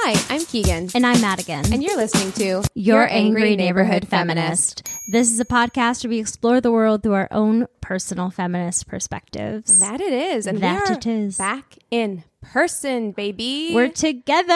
Hi, I'm Keegan. And I'm Madigan. And you're listening to Your Angry Neighborhood Feminist. This is a podcast where we explore the world through our own personal feminist perspectives. That it is. And that we are it is. Back in person, baby. We're together.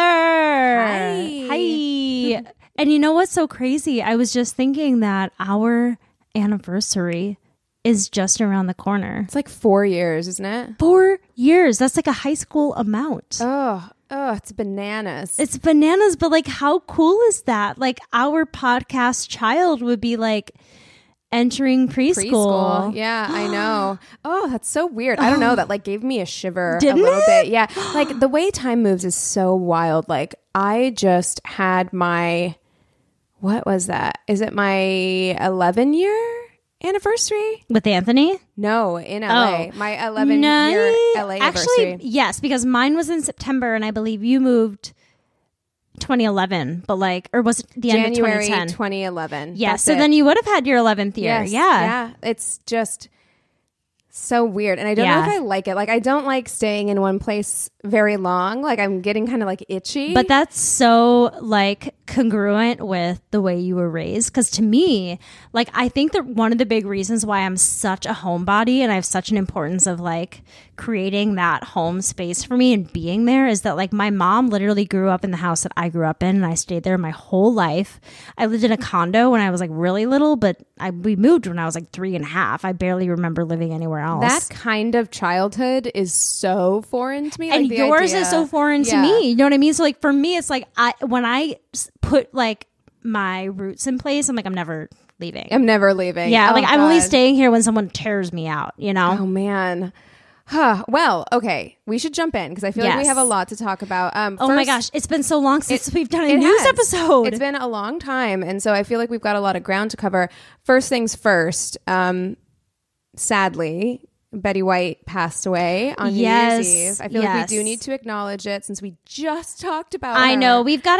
Hi. And you know what's so crazy? I was just thinking that our anniversary is just around the corner. It's like 4 years, isn't it? 4 years. That's like a high school amount. Oh, it's bananas. It's bananas, but like how cool is that? Like our podcast child would be like entering preschool. Yeah, I know. Oh, that's so weird. I don't know. That like gave me a shiver Didn't a little it? bit. Yeah. Like the way time moves is so wild. Like I just had what was that? Is it my 11-year anniversary? With Anthony? No, in LA. My 11-year LA Actually, anniversary. yes, because mine was in September and I believe you moved 2011, but like, or was it the end of January 2010? 2011. Yeah, That's so it. then you would have had your 11th year. Yes, Yeah. It's just so weird. And I don't know if I like it. Like, I don't like staying in one place very long. Like, I'm getting kind of like itchy. But that's so like congruent with the way you were raised. Because to me, like, I think that one of the big reasons why I'm such a homebody and I have such an importance of like creating that home space for me and being there is that like my mom literally grew up in the house that I grew up in and I stayed there my whole life. I lived in a condo when I was like really little, but we moved when I was like 3.5. I barely remember living anywhere else. That kind of childhood is so foreign to me. And like, yours is so foreign to me. You know what I mean? So like for me, it's like when I put like my roots in place, I'm like, I'm never leaving. I'm never leaving. Yeah, Oh, like I'm only God. staying here when someone tears me out, you know? Oh, man. Well, okay. We should jump in because I feel like we Yes. have a lot to talk about. Oh my gosh, it's been so long since we've done a It news has. episode. It's been a long time. And so I feel like we've got a lot of ground to cover. First things first, sadly, Betty White passed away on New Year's Eve. I feel like we do need to acknowledge it since we just talked about I her. know.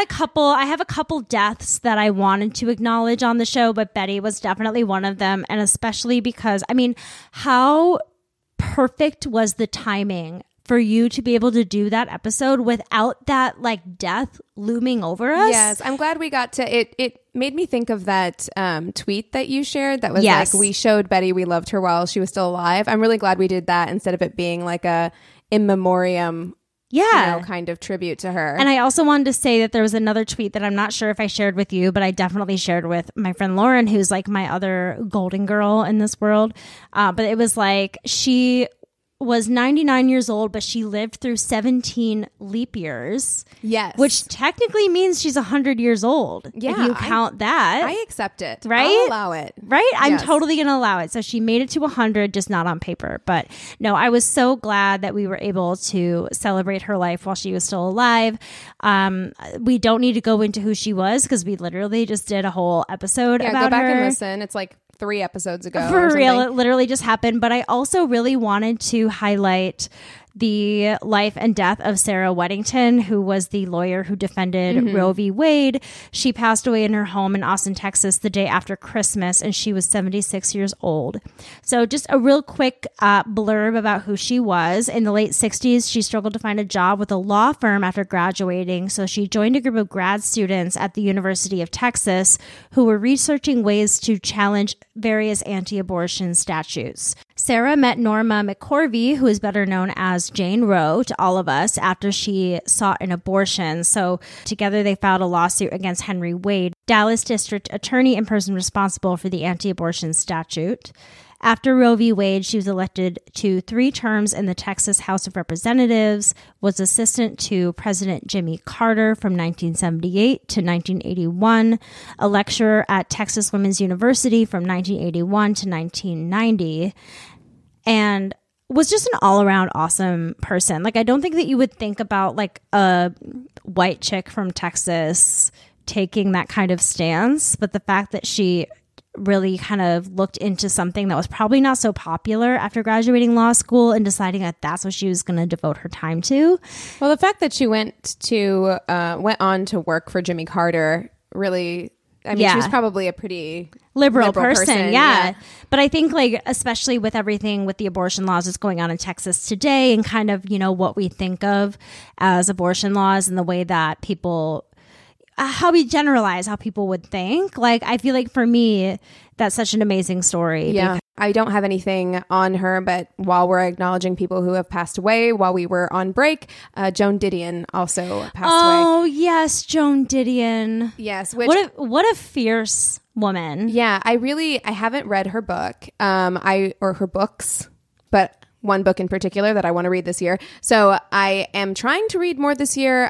I have a couple deaths that I wanted to acknowledge on the show, but Betty was definitely one of them. And especially because, I mean, how perfect was the timing for you to be able to do that episode without that like death looming over us? Yes, I'm glad we got to it. It made me think of that tweet that you shared that was Yes. like, we showed Betty we loved her while she was still alive. I'm really glad we did that instead of it being like a in memoriam kind of tribute to her. And I also wanted to say that there was another tweet that I'm not sure if I shared with you, but I definitely shared with my friend Lauren, who's like my other golden girl in this world. But it was like she was 99 years old, but she lived through 17 leap years. Yes. Which technically means she's 100 years old. Yeah, if you count that. I accept it. Right? I'll allow it. Right? I'm Yes. totally going to allow it. So she made it to 100, just not on paper. But no, I was so glad that we were able to celebrate her life while she was still alive. We don't need to go into who she was because we literally just did a whole episode Yeah, about go back her. and listen. It's like 3 episodes ago. For or real, something. it literally just happened. But I also really wanted to highlight the life and death of Sarah Weddington, who was the lawyer who defended Roe v. Wade. She passed away in her home in Austin, Texas, the day after Christmas, and she was 76 years old. So just a real quick blurb about who she was. In the late 60s, she struggled to find a job with a law firm after graduating, so she joined a group of grad students at the University of Texas who were researching ways to challenge various anti-abortion statutes. Sarah met Norma McCorvey, who is better known as Jane Roe to all of us, after she sought an abortion. So together they filed a lawsuit against Henry Wade, Dallas District Attorney and person responsible for the anti-abortion statute. After Roe v. Wade, she was elected to 3 terms in the Texas House of Representatives, was assistant to President Jimmy Carter from 1978 to 1981, a lecturer at Texas Women's University from 1981 to 1990, and was just an all-around awesome person. Like, I don't think that you would think about like a white chick from Texas taking that kind of stance, but the fact that she really kind of looked into something that was probably not so popular after graduating law school and deciding that that's what she was going to devote her time to. Well, the fact that she went on to work for Jimmy Carter really I mean, she was probably a pretty liberal person. Yeah. But I think like, especially with everything with the abortion laws that's going on in Texas today and kind of, you know, what we think of as abortion laws and the way that people, how we generalize how people would think. Like, I feel like for me, that's such an amazing story. Yeah. I don't have anything on her, but while we're acknowledging people who have passed away while we were on break, Joan Didion also passed away. Oh, yes, Joan Didion. Yes. What a fierce woman. Yeah, I haven't read her book, or her books, but one book in particular that I want to read this year. So I am trying to read more this year.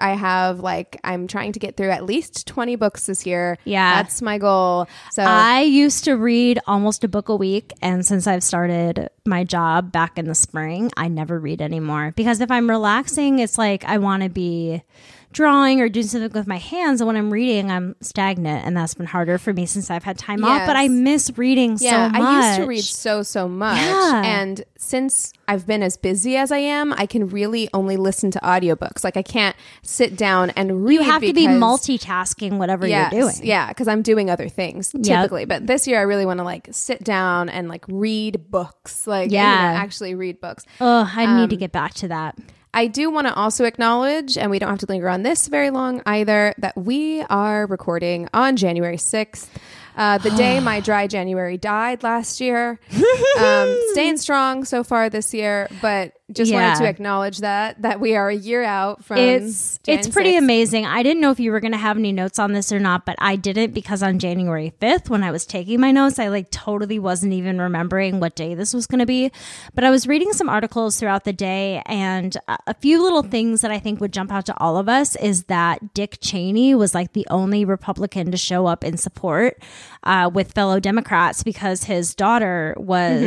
I'm trying to get through at least 20 books this year. Yeah. That's my goal. So I used to read almost a book a week. And since I've started my job back in the spring, I never read anymore. Because if I'm relaxing, it's like I want to be drawing or doing something with my hands, and when I'm reading, I'm stagnant, and that's been harder for me since I've had time off. But I miss reading so much. I used to read so much, and since I've been as busy as I am, I can really only listen to audiobooks. Like I can't sit down and read. You have to be multitasking whatever you're doing. Yeah, because I'm doing other things typically. But this year, I really want to like sit down and like read books, actually read books. Oh, I need to get back to that. I do want to also acknowledge, and we don't have to linger on this very long either, that we are recording on January 6th, the day my dry January died last year. Staying strong so far this year, but just wanted to acknowledge that we are a year out from it's pretty 6th. Amazing. I didn't know if you were going to have any notes on this or not, but I didn't, because on January 5th, when I was taking my notes, I like totally wasn't even remembering what day this was going to be. But I was reading some articles throughout the day, and a few little things that I think would jump out to all of us is that Dick Cheney was like the only Republican to show up in support with fellow Democrats, because his daughter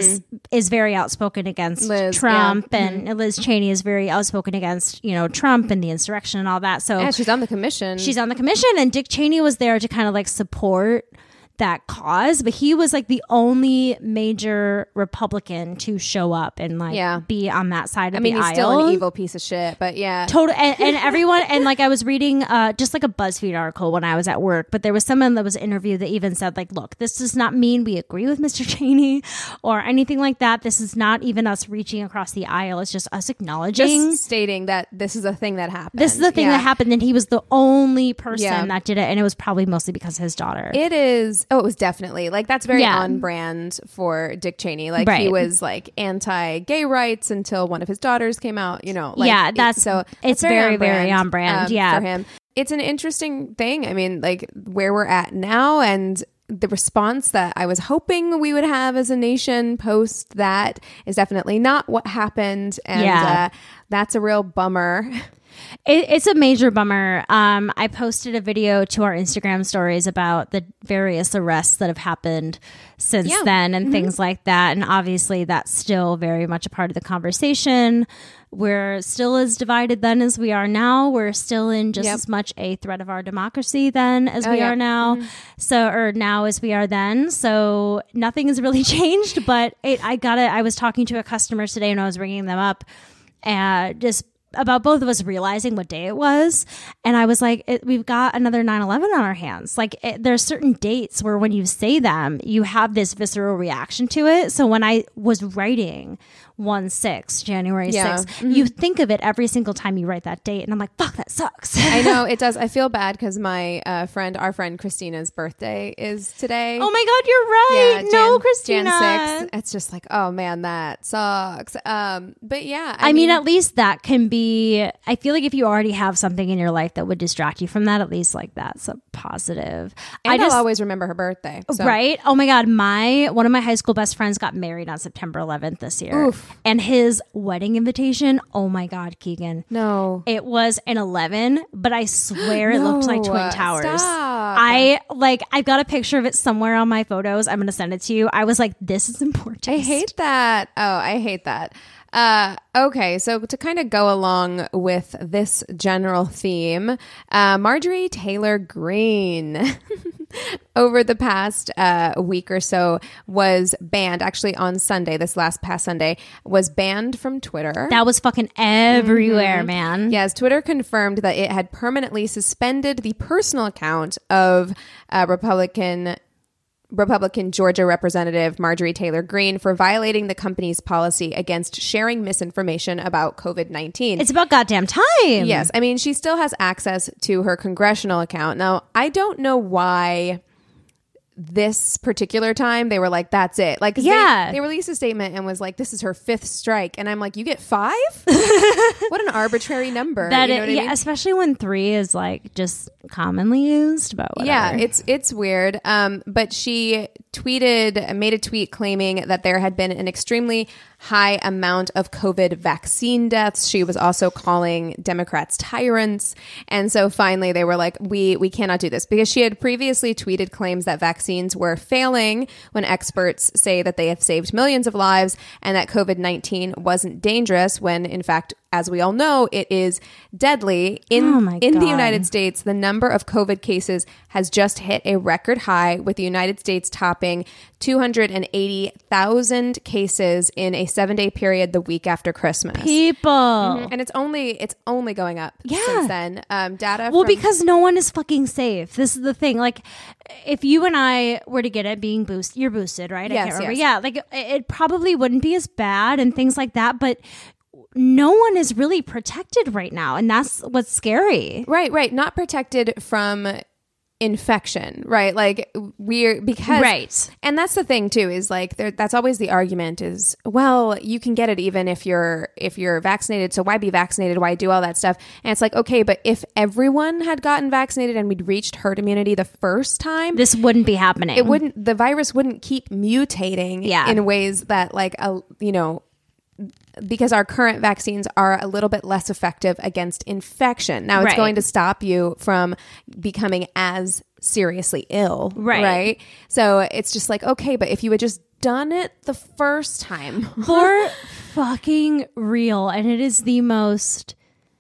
is very outspoken against Trump, and Liz Cheney is very outspoken against, you know, Trump and the insurrection and all that. So she's on the commission. And Dick Cheney was there to kind of like support that cause, but he was like the only major Republican to show up and like be on that side of the aisle. He's still an evil piece of shit, but total. And everyone, and like I was reading just like a BuzzFeed article when I was at work, but there was someone that was interviewed that even said like, look, this does not mean we agree with Mr. Cheney or anything like that. This is not even us reaching across the aisle. It's just us acknowledging, just stating that this is a thing that happened. This is the thing that happened, and he was the only person that did it, and it was probably mostly because of his daughter. It is. Oh, it was definitely like that's very on brand for Dick Cheney. Like he was like anti-gay rights until one of his daughters came out. You know, like, it's very very on brand. For him. It's an interesting thing. I mean, like where we're at now and the response that I was hoping we would have as a nation post that is definitely not what happened, and that's a real bummer. It's a major bummer. I posted a video to our Instagram stories about the various arrests that have happened since then and things like that. And obviously that's still very much a part of the conversation. We're still as divided then as we are now. We're still in just as much a threat of our democracy then as we are now. Or now as we are then. So nothing has really changed, but I was talking to a customer today and I was ringing them up just about both of us realizing what day it was. And I was like, we've got another 9/11 on our hands. Like there's certain dates where when you say them, you have this visceral reaction to it. So when I was writing January 6th, you think of it every single time you write that date. And I'm like, fuck, that sucks. I know it does. I feel bad because my our friend Christina's birthday is today. Oh my God, you're right. Yeah, Christina. Jan 6th. It's just like, oh man, that sucks. But yeah, I mean, at least that can be, I feel like if you already have something in your life that would distract you from that, at least like that's a positive. And I'll always remember her birthday. So. Right? Oh my God. One of my high school best friends got married on September 11th this year. Oof. And his wedding invitation, oh my God, Keegan. No. It was an 11, but I swear it looked like Twin Towers. Stop. I've got a picture of it somewhere on my photos. I'm going to send it to you. I was like, this is important. I hate that. Oh, I hate that. Okay, so to kind of go along with this general theme, Marjorie Taylor Greene over the past week or so was banned, actually on Sunday, this past Sunday, was banned from Twitter. That was fucking everywhere, man. Yes, Twitter confirmed that it had permanently suspended the personal account of Republican Georgia Representative Marjorie Taylor Greene for violating the company's policy against sharing misinformation about COVID-19. It's about goddamn time. Yes. I mean, she still has access to her congressional account. Now, I don't know why this particular time they were like, that's it. Like, they released a statement and was like, this is her 5th strike. And I'm like, you get 5? What an arbitrary number. That you know what I mean? Especially when 3 is like just commonly used, but whatever. Yeah, it's weird. But she made a tweet claiming that there had been an extremely high amount of COVID vaccine deaths. She was also calling Democrats tyrants. And so finally they were like, we cannot do this, because she had previously tweeted claims that vaccines were failing when experts say that they have saved millions of lives and that COVID-19 wasn't dangerous when, in fact, as we all know, it is deadly. In the United States, the number of COVID cases has just hit a record high, with the United States topping 280,000 cases in a 7-day period the week after Christmas. People. And it's only going up since then. Data. Well, because no one is fucking safe. This is the thing. Like, if you and I were to get it being boosted, you're boosted, right? Yes, I can't remember. yes. Yeah, like it probably wouldn't be as bad and things like that, but no one is really protected right now, and that's what's scary. Right. Not protected from infection, right? Like right. And that's the thing too, is like that's always the argument is, well, you can get it even if you're vaccinated, so why be vaccinated, why do all that stuff? And it's like, okay, but if everyone had gotten vaccinated and we'd reached herd immunity the first time, this wouldn't be happening. The virus wouldn't keep mutating in ways that, like, because our current vaccines are a little bit less effective against infection. Now, it's going to stop you from becoming as seriously ill. Right. So it's just like, okay, but if you had just done it the first time. For fucking real. And it's the most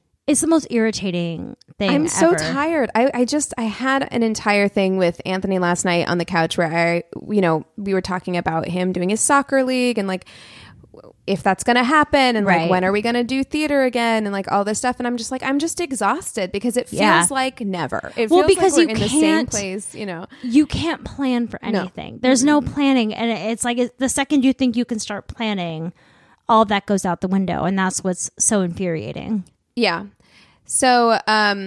irritating thing I'm so ever. tired. I had an entire thing with Anthony last night on the couch where we were talking about him doing his soccer league and like, if that's going to happen and like, when are we going to do theater again and like all this stuff. And I'm just like, I'm just exhausted because it feels like never. It feels because like we're you in the same place, You can't plan for anything. There's no planning. And it's like the second you think you can start planning, all that goes out the window. And that's what's so infuriating. Yeah. So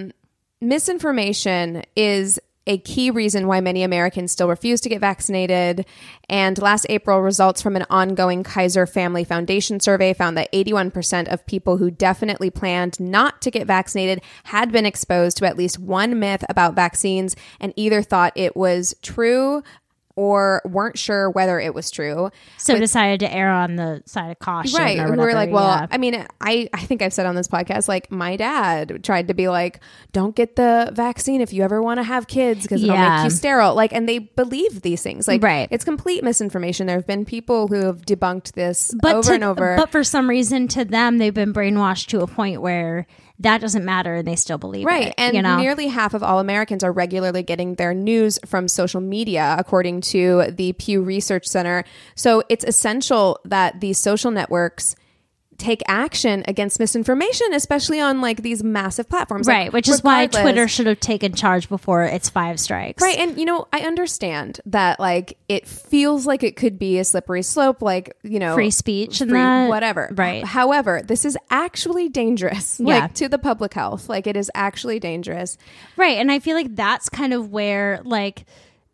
misinformation is a key reason why many Americans still refuse to get vaccinated. And last April, results from an ongoing Kaiser Family Foundation survey found that 81% of people who definitely planned not to get vaccinated had been exposed to at least one myth about vaccines and either thought it was true or weren't sure whether it was true. So decided to err on the side of caution. Right. Or who whatever. were like, well, I mean, I think I've said on this podcast, like my dad tried to be like, don't get the vaccine if you ever want to have kids because it'll make you sterile. Like, and they believe these things. Like, it's complete misinformation. There have been people who have debunked this over and over. But for some reason, to them, they've been brainwashed to a point where that doesn't matter and they still believe it. And nearly half of all Americans are regularly getting their news from social media, according to the Pew Research Center. So it's essential that these social networks take action against misinformation, especially on like these massive platforms. Right, which is why Twitter should have taken charge before its 5 strikes. Right, and I understand that like it feels like it could be a slippery slope, like, free speech and that. Whatever. Right. However, this is actually dangerous, like to the public health. Like it is actually dangerous. Right, and I feel like that's kind of where like,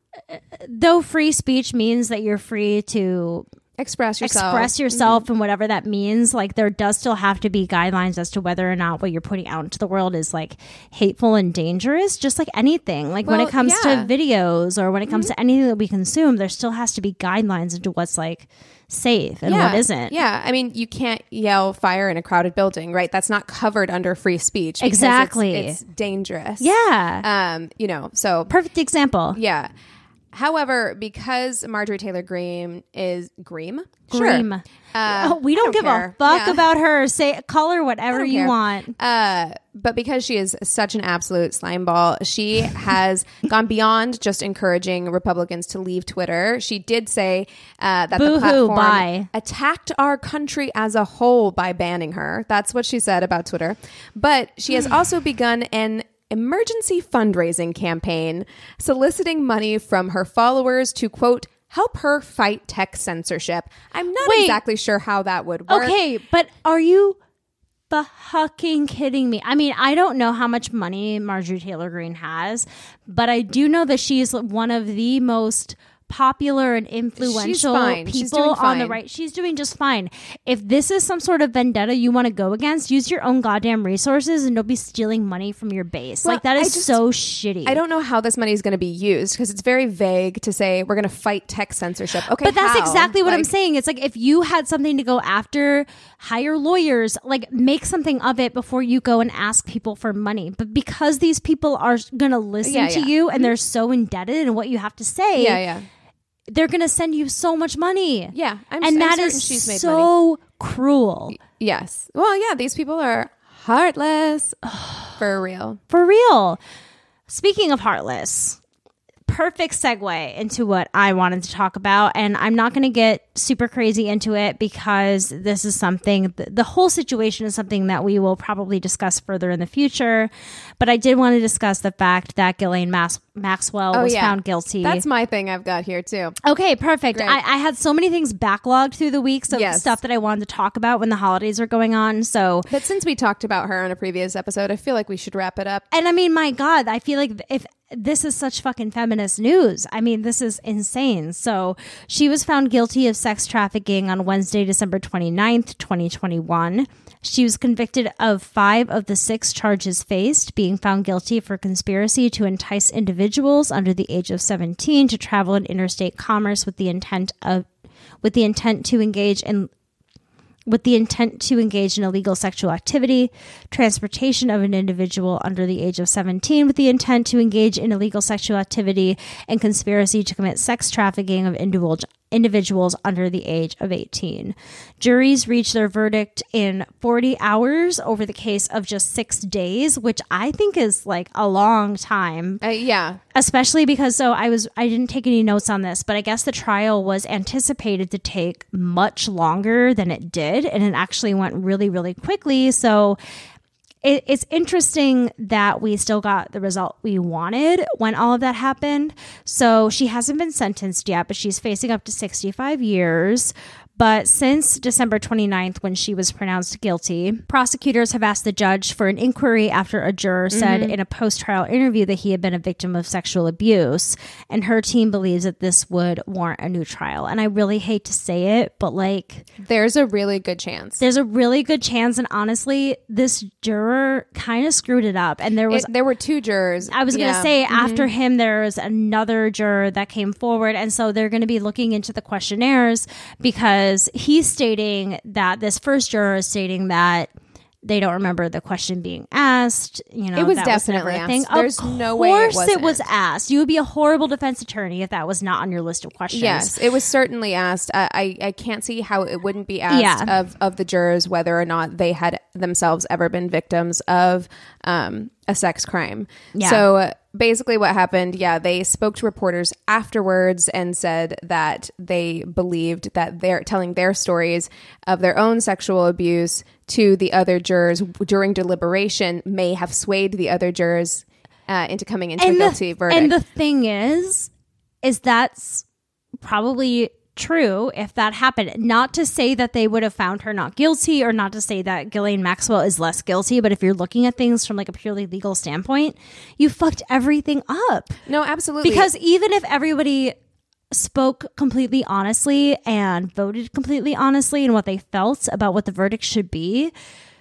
though free speech means that you're free to express yourself mm-hmm. and whatever that means, like there does still have to be guidelines as to whether or not what you're putting out into the world is like hateful and dangerous, just like anything. Like when it comes to videos or when it comes mm-hmm. to anything that we consume, there still has to be guidelines into what's like safe and what isn't. Yeah. I mean, you can't yell fire in a crowded building, right? That's not covered under free speech. Exactly. It's dangerous. Yeah. So perfect example. Yeah. However, because Marjorie Taylor Greene is Greene. Sure. We don't give care. a fuck about her. Call her whatever you want. But because she is such an absolute slimeball, she has gone beyond just encouraging Republicans to leave Twitter. She did say that the platform attacked our country as a whole by banning her. That's what she said about Twitter. But she has also begun an emergency fundraising campaign soliciting money from her followers to, quote, help her fight tech censorship. I'm not exactly sure how that would work. Okay, but are you fucking kidding me? I mean, I don't know how much money Marjorie Taylor Greene has, but I do know that she's one of the most popular and influential people on the right. She's doing just fine. If this is some sort of vendetta you want to go against, use your own goddamn resources and don't be stealing money from your base. Well, like, that is so shitty. I don't know how this money is going to be used because it's very vague to say we're going to fight tech censorship. Okay, but that's exactly what I'm saying. It's like, if you had something to go after, hire lawyers, like, make something of it before you go and ask people for money. But because these people are going to listen to you and they're so indebted in what you have to say, they're going to send you so much money. Yeah. And that is so cruel. Yes. Well, yeah, these people are heartless. For real. For real. Speaking of heartless, perfect segue into what I wanted to talk about. And I'm not going to get super crazy into it because this is something, the whole situation is something that we will probably discuss further in the future. But I did want to discuss the fact that Ghislaine Maxwell was found guilty. That's my thing I've got here too. Okay, perfect. I had so many things backlogged through the weeks of stuff that I wanted to talk about when the holidays are going on. But since we talked about her on a previous episode, I feel like we should wrap it up. And I mean, my God, I feel like if this is such fucking feminist news. I mean, this is insane. So she was found guilty of sex trafficking on Wednesday, December 29th, 2021. She was convicted of 5 of the 6 charges faced, being found guilty for conspiracy to entice individuals under the age of 17 to travel in interstate commerce with the intent to engage in illegal sexual activity, transportation of an individual under the age of 17 with the intent to engage in illegal sexual activity, and conspiracy to commit sex trafficking of individuals under the age of 18. Juries reached their verdict in 40 hours over the case of just 6 days, which I think is like a long time. Especially because I didn't take any notes on this, but I guess the trial was anticipated to take much longer than it did, and it actually went really, really quickly. So it's interesting that we still got the result we wanted when all of that happened. So she hasn't been sentenced yet, but she's facing up to 65 years. But since December 29th, when she was pronounced guilty, prosecutors have asked the judge for an inquiry after a juror said in a post-trial interview that he had been a victim of sexual abuse. And her team believes that this would warrant a new trial. And I really hate to say it, but like... There's a really good chance. There's a really good chance. And honestly, this juror kind of screwed it up. And there were 2 jurors. I was going to say, after him, there was another juror that came forward. And so they're going to be looking into the questionnaires because he's stating that this first juror is stating that they don't remember the question being asked. You know, it was definitely asked. Thing. There's no way it wasn't. Of course it was asked. You would be a horrible defense attorney if that was not on your list of questions. Yes, it was certainly asked. I can't see how it wouldn't be asked of the jurors whether or not they had themselves ever been victims of a sex crime. Yeah. So basically what happened, they spoke to reporters afterwards and said that they believed that they're telling their stories of their own sexual abuse to the other jurors during deliberation may have swayed the other jurors into coming into a guilty verdict. And the thing is that's probably true if that happened. Not to say that they would have found her not guilty, or not to say that Ghislaine Maxwell is less guilty, but if you're looking at things from like a purely legal standpoint, you fucked everything up. No, absolutely. Because even if everybody spoke completely honestly and voted completely honestly in what they felt about what the verdict should be,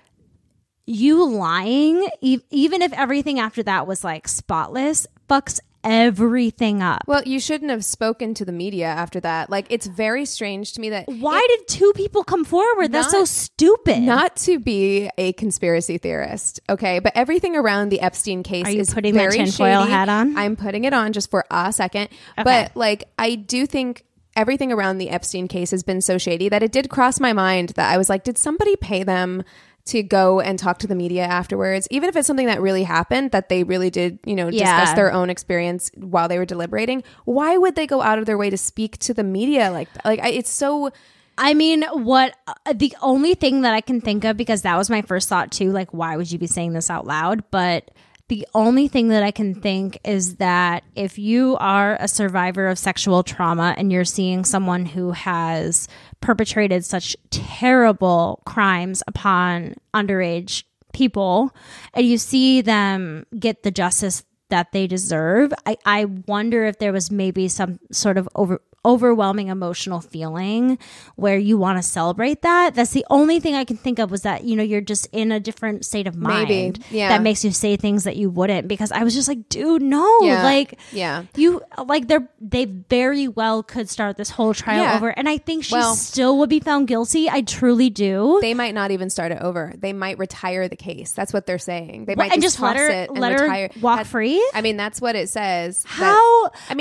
you lying, even if everything after that was like spotless, fucks everything up. Well, you shouldn't have spoken to the media after that. Like, it's very strange to me that... Why did two people come forward? That's so stupid. Not to be a conspiracy theorist, okay? But everything around the Epstein case Are you is putting very that tinfoil shady. hat on? I'm putting it on just for a second. Okay. But, like, I do think everything around the Epstein case has been so shady that it did cross my mind that I was like, did somebody pay them to go and talk to the media afterwards, even if it's something that really happened, that they really did, discuss their own experience while they were deliberating? Why would they go out of their way to speak to the media like that? Like, it's so... I mean, the only thing that I can think of, because that was my first thought too, like, why would you be saying this out loud? But the only thing that I can think is that if you are a survivor of sexual trauma and you're seeing someone who has perpetrated such terrible crimes upon underage people and you see them get the justice that they deserve, I wonder if there was maybe some sort of overwhelming emotional feeling where you want to celebrate that. That's the only thing I can think of, was that, you're just in a different state of mind. Maybe, yeah. That makes you say things that you wouldn't, because I was just like, dude, no. They very well could start this whole trial over, and I think she still would be found guilty. I truly do. They might not even start it over. They might retire the case. That's what they're saying. They might just let her retire. Walk free. I mean, that's what it says. How?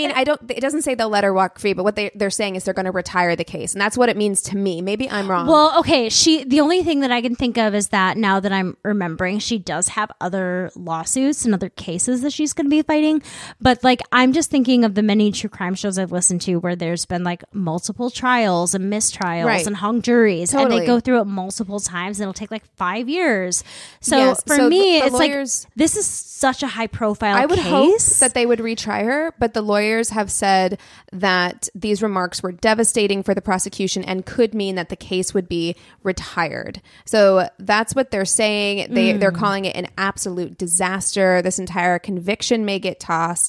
It doesn't say they'll let her walk free, but what they're saying is they're going to retire the case, and that's what it means to me. Maybe I'm wrong. Well, okay, the only thing that I can think of is that, now that I'm remembering, she does have other lawsuits and other cases that she's going to be fighting. But like, I'm just thinking of the many true crime shows I've listened to where there's been like multiple trials and mistrials and hung juries, and they go through it multiple times, and it'll take like 5 years. So for me, it's lawyers, like, this is such a high profile case. I would hope that they would retry her, but the lawyers have said that these remarks were devastating for the prosecution and could mean that the case would be retired. So that's what they're saying. They're calling it an absolute disaster. This entire conviction may get tossed.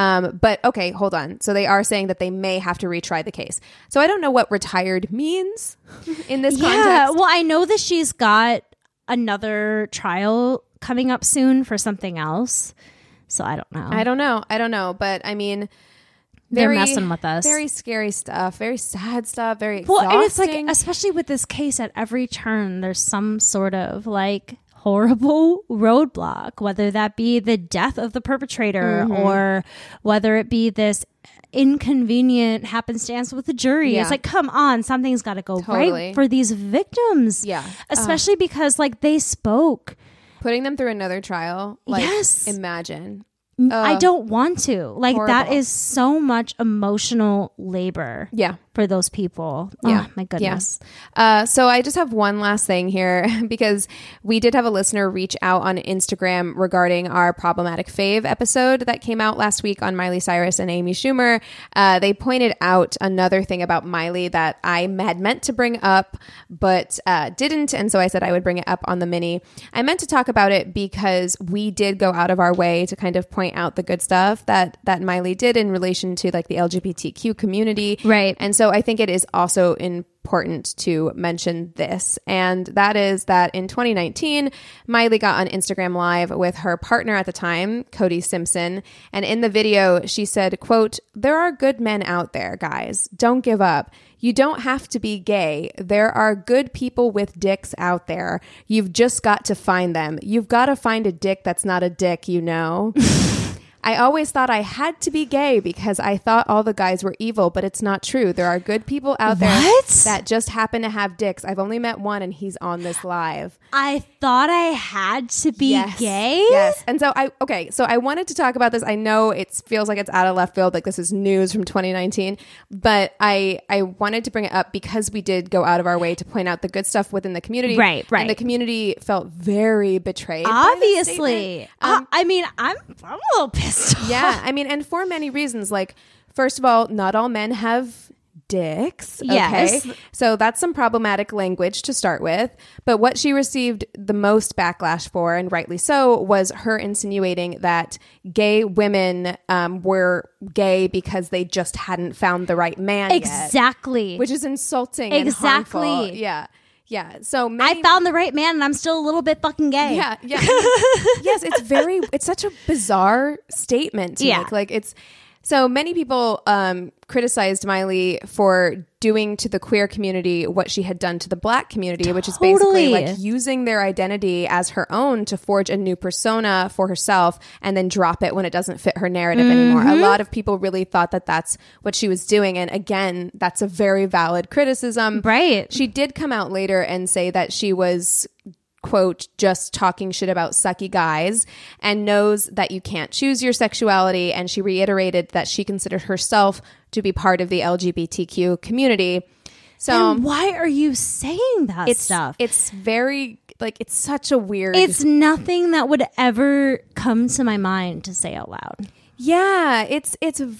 But okay, hold on. So they are saying that they may have to retry the case. So I don't know what retired means in this context. Yeah, well, I know that she's got another trial coming up soon for something else. So I don't know. I don't know. But I mean... They're messing with us. Very scary stuff, very sad stuff, very exhausting. Well, and it's like, especially with this case, at every turn, there's some sort of like horrible roadblock, whether that be the death of the perpetrator or whether it be this inconvenient happenstance with the jury. It's like, come on, something's got to go right for these victims. Yeah. Especially because like they spoke. Putting them through another trial. Like, imagine. I don't want to. Like, horrible. That is so much emotional labor. Yeah. For those people. Yeah. Oh, my goodness. Yeah. So I just have one last thing here, because we did have a listener reach out on Instagram regarding our Problematic Fave episode that came out last week on Miley Cyrus and Amy Schumer. They pointed out another thing about Miley that I had meant to bring up, but didn't. And so I said I would bring it up on the mini. I meant to talk about it because we did go out of our way to kind of point out the good stuff that Miley did in relation to like the LGBTQ community. Right. And so I think it is also important to mention this. And that is that in 2019, Miley got on Instagram Live with her partner at the time, Cody Simpson. And in the video, she said, quote, "There are good men out there, guys. Don't give up. You don't have to be gay. There are good people with dicks out there. You've just got to find them. You've got to find a dick that's not a dick, you know." I always thought I had to be gay because I thought all the guys were evil, but it's not true. There are good people out there that just happen to have dicks. I've only met one, and he's on this live. I thought I had to be gay? Yes. And so I wanted to talk about this. I know it feels like it's out of left field, like this is news from 2019, but I wanted to bring it up because we did go out of our way to point out the good stuff within the community. Right. And the community felt very betrayed. Obviously. I mean, I'm a little pissed. Yeah, I mean, and for many reasons. Like, first of all, not all men have dicks. Okay? Yes. So that's some problematic language to start with. But what she received the most backlash for, and rightly so, was her insinuating that gay women were gay because they just hadn't found the right man exactly. yet, which is insulting exactly. and harmful. Yeah. Yeah. So I found the right man and I'm still a little bit fucking gay. Yeah. Yeah. Yes. It's such a bizarre statement to make. Like so many people criticized Miley for doing to the queer community what she had done to the Black community, which is basically like using their identity as her own to forge a new persona for herself and then drop it when it doesn't fit her narrative anymore. A lot of people really thought that that's what she was doing. And again, that's a very valid criticism. Right. She did come out later and say that she was, quote, just talking shit about sucky guys and knows that you can't choose your sexuality. And she reiterated that she considered herself to be part of the LGBTQ community. So and why are you saying that stuff? It's very, like, it's such a weird... It's nothing that would ever come to my mind to say out loud. Yeah, it's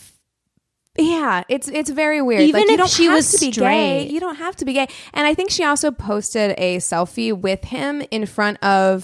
very weird. Even like, if she was to be straight. gay, you don't have to be gay. And I think she also posted a selfie with him in front of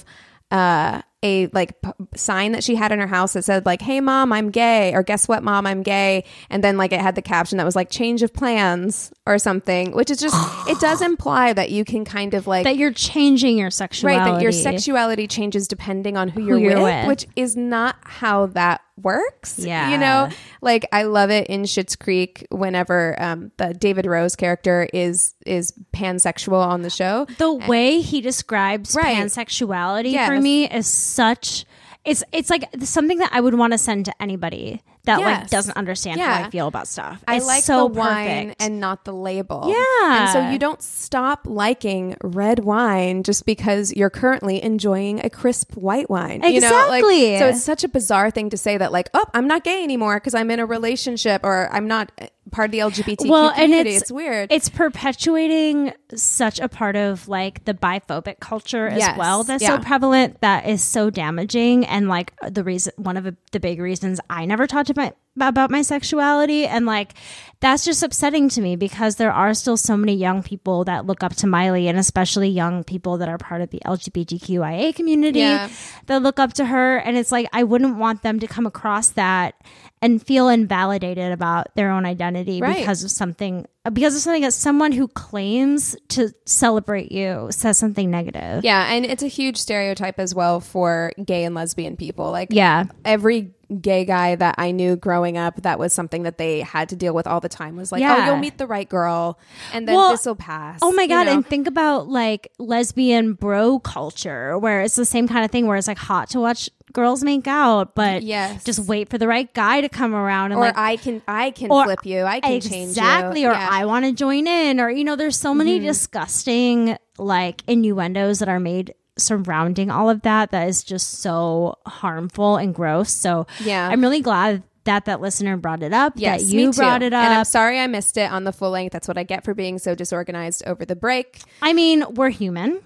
a sign that she had in her house that said like, "Hey mom, I'm gay," or "Guess what, mom, I'm gay." And then like it had the caption that was like "change of plans" or something, which is just it does imply that you can kind of like that you're changing your sexuality. Right, that your sexuality changes depending on who you're with, which is not how that works. Yeah. You know, like I love it in Schitt's Creek whenever the David Rose character is pansexual on the show. The way he describes pansexuality for me is such it's like something that I would want to send to anybody that like doesn't understand how I feel about stuff. I it's like so the wine perfect. and not the label. Yeah. And so you don't stop liking red wine just because you're currently enjoying a crisp white wine. Exactly. You know? Like, so it's such a bizarre thing to say that like, oh, I'm not gay anymore because I'm in a relationship or I'm not part of the LGBTQ community. It's weird. It's perpetuating such a part of like the biphobic culture as well that's so prevalent that is so damaging. And like one of the big reasons I never talked about my sexuality, and like that's just upsetting to me because there are still so many young people that look up to Miley, and especially young people that are part of the LGBTQIA community that look up to her, and it's like I wouldn't want them to come across that and feel invalidated about their own identity because of something that someone who claims to celebrate you says something negative. Yeah, and it's a huge stereotype as well for gay and lesbian people. Like every gay guy that I knew growing up, that was something that they had to deal with all the time was like, oh, you'll meet the right girl and then this will pass. Oh my God. You know? And think about like lesbian bro culture where it's the same kind of thing where it's like hot to watch girls make out, but just wait for the right guy to come around and or like I can flip you, I can change you, or I want to join in, or you know, there's so many disgusting like innuendos that are made surrounding all of that is just so harmful and gross. So I'm really glad that listener brought it up, that you brought it up. And I'm sorry I missed it on the full length. That's what I get for being so disorganized over the break. I mean, we're human.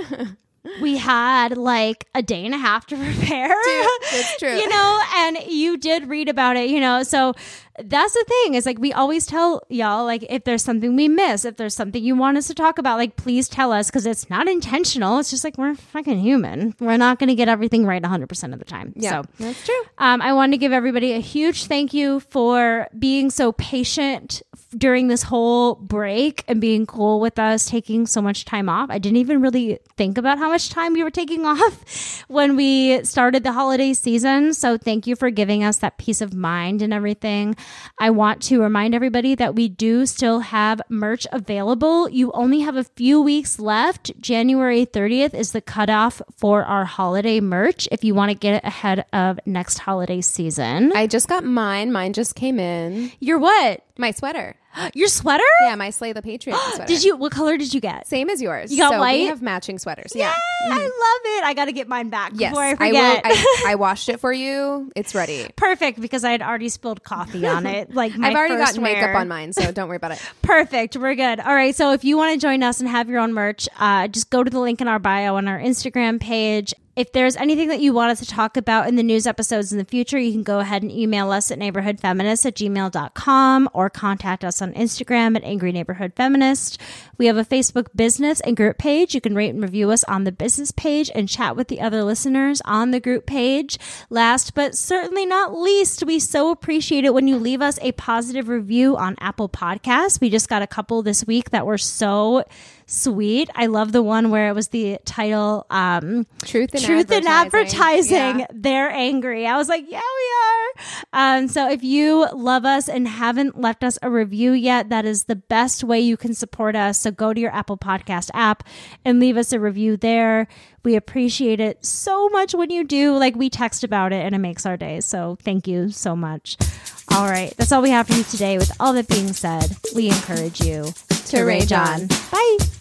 We had like a day and a half to prepare. Dude, that's true. You know, and you did read about it, you know, so that's the thing is like we always tell y'all like if there's something we miss, if there's something you want us to talk about, like please tell us, because it's not intentional. It's just like we're fucking human. We're not going to get everything right 100% of the time. Yeah, so that's true. I wanted to give everybody a huge thank you for being so patient during this whole break and being cool with us taking so much time off. I didn't even really think about how much time we were taking off when we started the holiday season. So thank you for giving us that peace of mind and everything. I want to remind everybody that we do still have merch available. You only have a few weeks left. January 30th is the cutoff for our holiday merch if you want to get it ahead of next holiday season. I just got mine. Mine just came in. Your what? My sweater. Your sweater? Yeah, my Slay the Patriot sweater. What color did you get? Same as yours. You got white? We have matching sweaters. Yeah. I love it. I got to get mine back before I forget. I washed it for you. It's ready. Perfect, because I had already spilled coffee on it. Like I've already gotten makeup on mine, so don't worry about it. Perfect. We're good. All right. So if you want to join us and have your own merch, just go to the link in our bio on our Instagram page. If there's anything that you want us to talk about in the news episodes in the future, you can go ahead and email us at neighborhoodfeminist@gmail.com or contact us on on Instagram at Angry Neighborhood Feminist. We have a Facebook business and group page. You can rate and review us on the business page and chat with the other listeners on the group page. Last but certainly not least, we so appreciate it when you leave us a positive review on Apple Podcasts. We just got a couple this week that were so sweet. I love the one where it was the title Truth in Advertising. Yeah. They're angry. I was like, yeah, we are. So if you love us and haven't left us a review yet, that is the best way you can support us. So go to your Apple Podcast app and leave us a review there. We appreciate it so much when you do. Like, we text about it and it makes our day. So thank you so much. All right. That's all we have for you today. With all that being said, we encourage you to rage on. Bye.